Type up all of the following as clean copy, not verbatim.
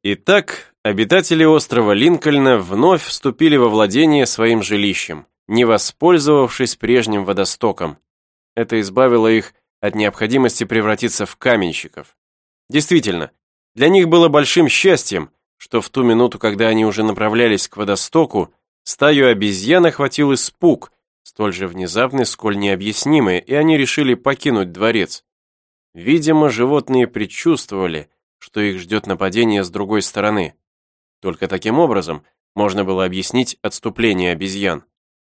Итак, обитатели острова Линкольна вновь вступили во владение своим жилищем, не воспользовавшись прежним водостоком. Это избавило их от необходимости превратиться в каменщиков. Действительно, для них было большим счастьем, что в ту минуту, когда они уже направлялись к водостоку, стаю обезьян охватил испуг, столь же внезапный, сколь необъяснимый, и они решили покинуть дворец. Видимо, животные предчувствовали, что их ждет нападение с другой стороны. Только таким образом можно было объяснить отступление обезьян.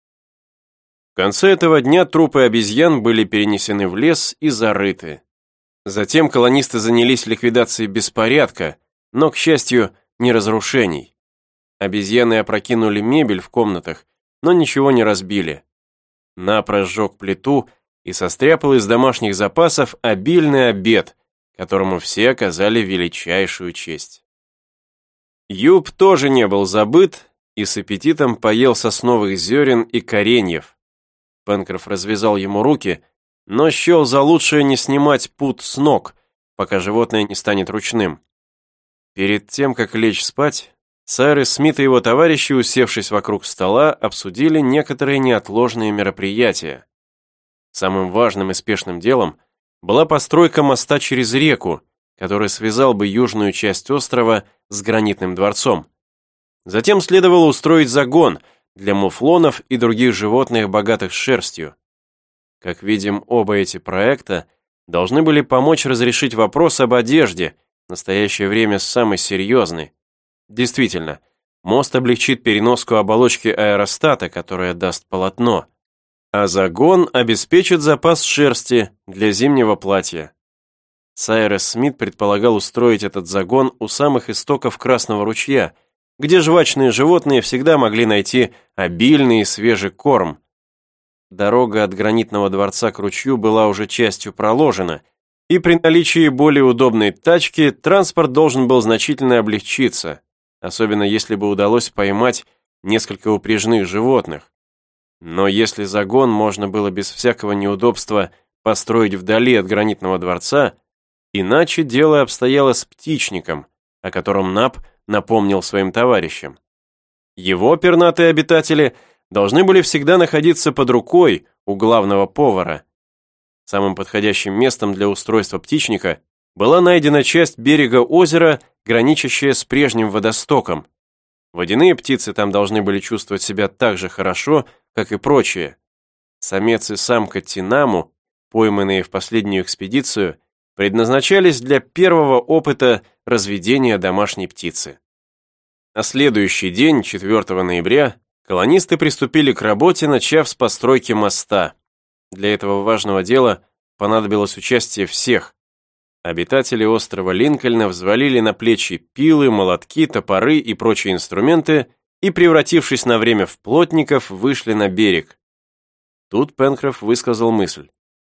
В конце этого дня трупы обезьян были перенесены в лес и зарыты. Затем колонисты занялись ликвидацией беспорядка, но, к счастью, не разрушений. Обезьяны опрокинули мебель в комнатах, но ничего не разбили. Напрочь сжег плиту и состряпал из домашних запасов обильный обед, которому все оказали величайшую честь. Юп тоже не был забыт и с аппетитом поел сосновых зерен и кореньев. Пенкроф развязал ему руки, но счел за лучшее не снимать пут с ног, пока животное не станет ручным. Перед тем, как лечь спать, Сайрус Смит и его товарищи, усевшись вокруг стола, обсудили некоторые неотложные мероприятия. Самым важным и спешным делом была постройка моста через реку, который связал бы южную часть острова с гранитным дворцом. Затем следовало устроить загон для муфлонов и других животных, богатых шерстью. Как видим, оба эти проекта должны были помочь разрешить вопрос об одежде, в настоящее время самый серьезный. Действительно, мост облегчит переноску оболочки аэростата, которая даст полотно, а загон обеспечит запас шерсти для зимнего платья. Сайрус Смит предполагал устроить этот загон у самых истоков Красного ручья, где жвачные животные всегда могли найти обильный и свежий корм. Дорога от гранитного дворца к ручью была уже частью проложена, и при наличии более удобной тачки транспорт должен был значительно облегчиться, особенно если бы удалось поймать несколько упряжных животных. Но если загон можно было без всякого неудобства построить вдали от гранитного дворца, иначе дело обстояло с птичником, о котором Нап напомнил своим товарищам. Его пернатые обитатели должны были всегда находиться под рукой у главного повара. Самым подходящим местом для устройства птичника была найдена часть берега озера, граничащая с прежним водостоком. Водяные птицы там должны были чувствовать себя так же хорошо, как и прочие. Самец и самка Тинаму, пойманные в последнюю экспедицию, предназначались для первого опыта разведения домашней птицы. На следующий день, 4 ноября, колонисты приступили к работе, начав с постройки моста. Для этого важного дела понадобилось участие всех. Обитатели острова Линкольна взвалили на плечи пилы, молотки, топоры и прочие инструменты и, превратившись на время в плотников, вышли на берег. Тут Пенкроф высказал мысль.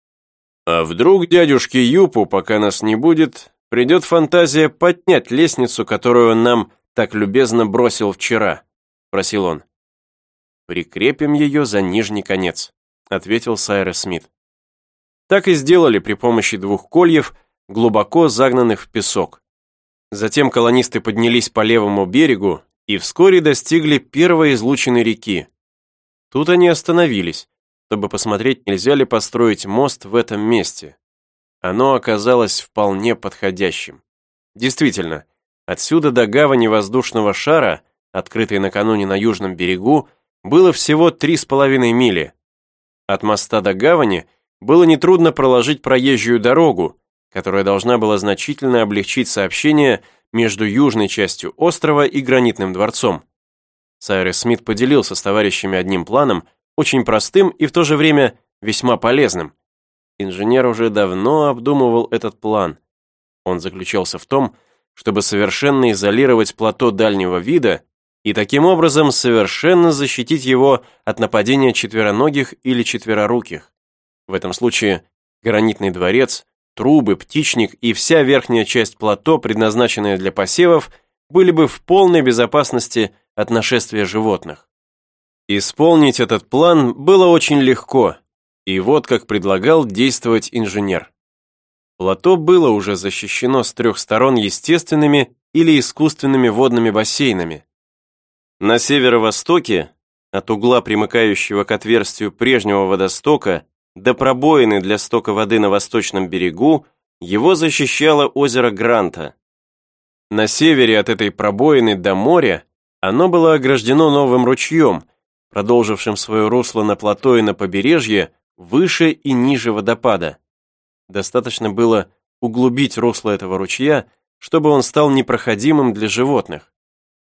«А вдруг дядюшке Юпу, пока нас не будет, придет фантазия поднять лестницу, которую он нам так любезно бросил вчера?» – просил он. «Прикрепим ее за нижний конец», – ответил Сайрус Смит. Так и сделали при помощи 2 кольев, глубоко загнанных в песок. Затем колонисты поднялись по левому берегу и вскоре достигли первой излучины реки. Тут они остановились, чтобы посмотреть, нельзя ли построить мост в этом месте. Оно оказалось вполне подходящим. Действительно, отсюда до гавани воздушного шара, открытой накануне на южном берегу, было всего 3,5 мили. От моста до гавани было нетрудно проложить проезжую дорогу, которая должна была значительно облегчить сообщение между южной частью острова и гранитным дворцом. Сайрус Смит поделился с товарищами одним планом, очень простым и в то же время весьма полезным. Инженер уже давно обдумывал этот план. Он заключался в том, чтобы совершенно изолировать плато дальнего вида и таким образом совершенно защитить его от нападения четвероногих или четвероруких. В этом случае гранитный дворец, трубы, птичник и вся верхняя часть плато, предназначенная для посевов, были бы в полной безопасности от нашествия животных. Исполнить этот план было очень легко, и вот как предлагал действовать инженер. Плато было уже защищено с 3 сторон естественными или искусственными водными бассейнами. На северо-востоке, от угла, примыкающего к отверстию прежнего водостока, до пробоины для стока воды на восточном берегу, его защищало озеро Гранта. На севере от этой пробоины до моря оно было ограждено новым ручьем, продолжившим свое русло на плато и на побережье выше и ниже водопада. Достаточно было углубить русло этого ручья, чтобы он стал непроходимым для животных.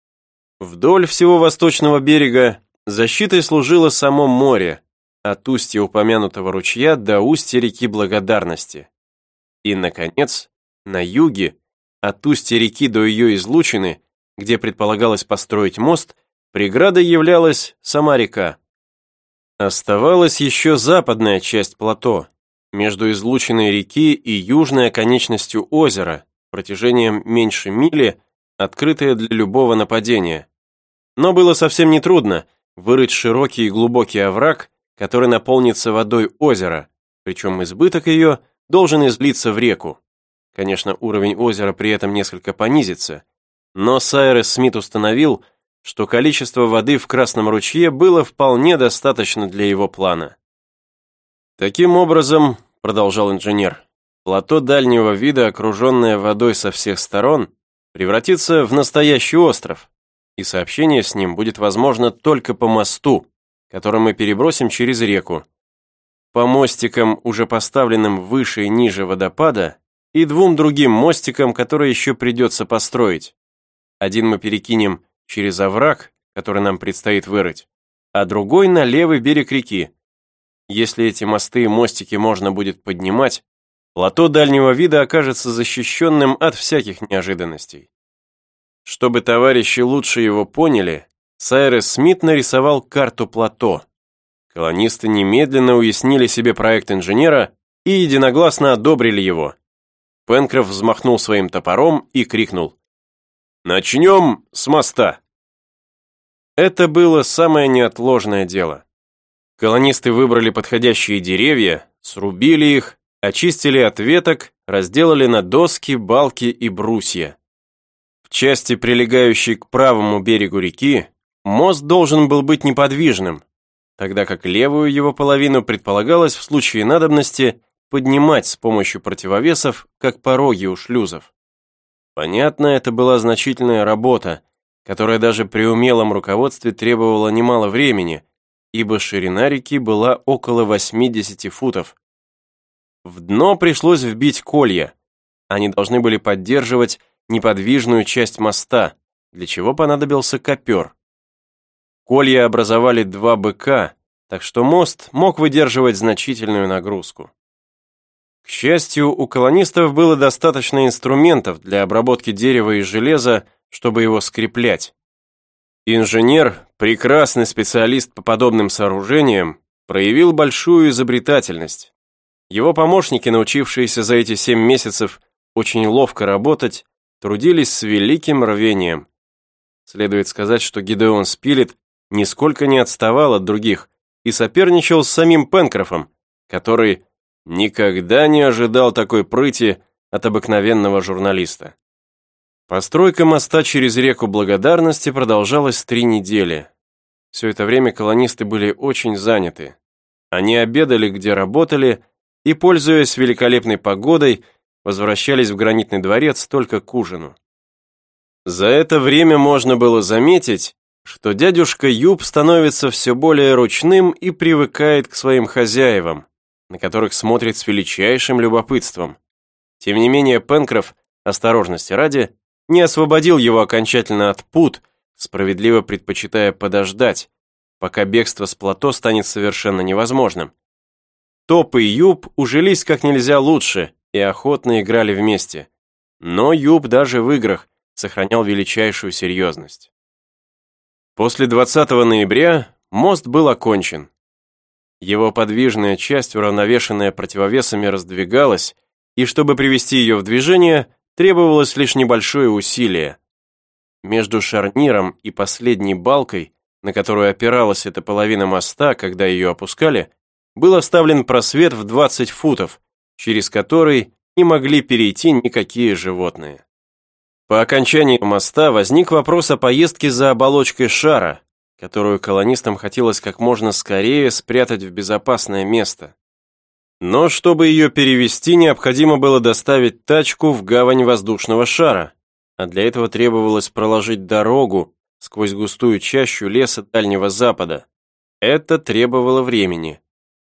Вдоль всего восточного берега защитой служило само море, от устья упомянутого ручья до устья реки Благодарности. И, наконец, на юге, от устья реки до ее излучины, где предполагалось построить мост, преградой являлась сама река. Оставалась еще западная часть плато, между излучиной реки и южной оконечностью озера, протяжением меньше мили, открытая для любого нападения. Но было совсем нетрудно вырыть широкий и глубокий овраг, который наполнится водой озера, причем избыток ее должен излиться в реку. Конечно, уровень озера при этом несколько понизится, но Сайрес Смит установил, что количество воды в Красном ручье было вполне достаточно для его плана. Таким образом, продолжал инженер, плато дальнего вида, окруженное водой со всех сторон, превратится в настоящий остров, и сообщение с ним будет возможно только по мосту, который мы перебросим через реку, по мостикам, уже поставленным выше и ниже водопада, и двум другим мостикам, которые еще придется построить. Один мы перекинем через овраг, который нам предстоит вырыть, а другой на левый берег реки. Если эти мосты и мостики можно будет поднимать, плато дальнего вида окажется защищенным от всяких неожиданностей. Чтобы товарищи лучше его поняли, Сайрес Смит нарисовал карту плато. Колонисты немедленно уяснили себе проект инженера и единогласно одобрили его. Пенкроф взмахнул своим топором и крикнул: «Начнем с моста!» Это было самое неотложное дело. Колонисты выбрали подходящие деревья, срубили их, очистили от веток, разделали на доски, балки и брусья. В части, прилегающей к правому берегу реки, мост должен был быть неподвижным, тогда как левую его половину предполагалось в случае надобности поднимать с помощью противовесов, как пороги у шлюзов. Понятно, это была значительная работа, которая даже при умелом руководстве требовала немало времени, ибо ширина реки была около 80 футов. В дно пришлось вбить колья. Они должны были поддерживать неподвижную часть моста, для чего понадобился копер. Колья образовали два быка, так что мост мог выдерживать значительную нагрузку. К счастью, у колонистов было достаточно инструментов для обработки дерева и железа, чтобы его скреплять. Инженер, прекрасный специалист по подобным сооружениям, проявил большую изобретательность. Его помощники, научившиеся за эти 7 месяцев очень ловко работать, трудились с великим рвением. Следует сказать, что Гидеон Спилет нисколько не отставал от других и соперничал с самим Пенкрофом, который никогда не ожидал такой прыти от обыкновенного журналиста. Постройка моста через реку Благодарности продолжалась 3 недели. Все это время колонисты были очень заняты. Они обедали, где работали, и, пользуясь великолепной погодой, возвращались в Гранитный дворец только к ужину. За это время можно было заметить, что дядюшка Юп становится все более ручным и привыкает к своим хозяевам, на которых смотрит с величайшим любопытством. Тем не менее, Пенкроф, осторожности ради, не освободил его окончательно от пут, справедливо предпочитая подождать, пока бегство с плато станет совершенно невозможным. Топ и Юп ужились как нельзя лучше и охотно играли вместе, но Юп даже в играх сохранял величайшую серьезность. После 20 ноября мост был окончен. Его подвижная часть, уравновешенная противовесами, раздвигалась, и чтобы привести ее в движение, требовалось лишь небольшое усилие. Между шарниром и последней балкой, на которую опиралась эта половина моста, когда ее опускали, был оставлен просвет в 20 футов, через который не могли перейти никакие животные. По окончании моста возник вопрос о поездке за оболочкой шара, которую колонистам хотелось как можно скорее спрятать в безопасное место. Но чтобы ее перевезти, необходимо было доставить тачку в гавань воздушного шара, а для этого требовалось проложить дорогу сквозь густую чащу леса Дальнего Запада. Это требовало времени.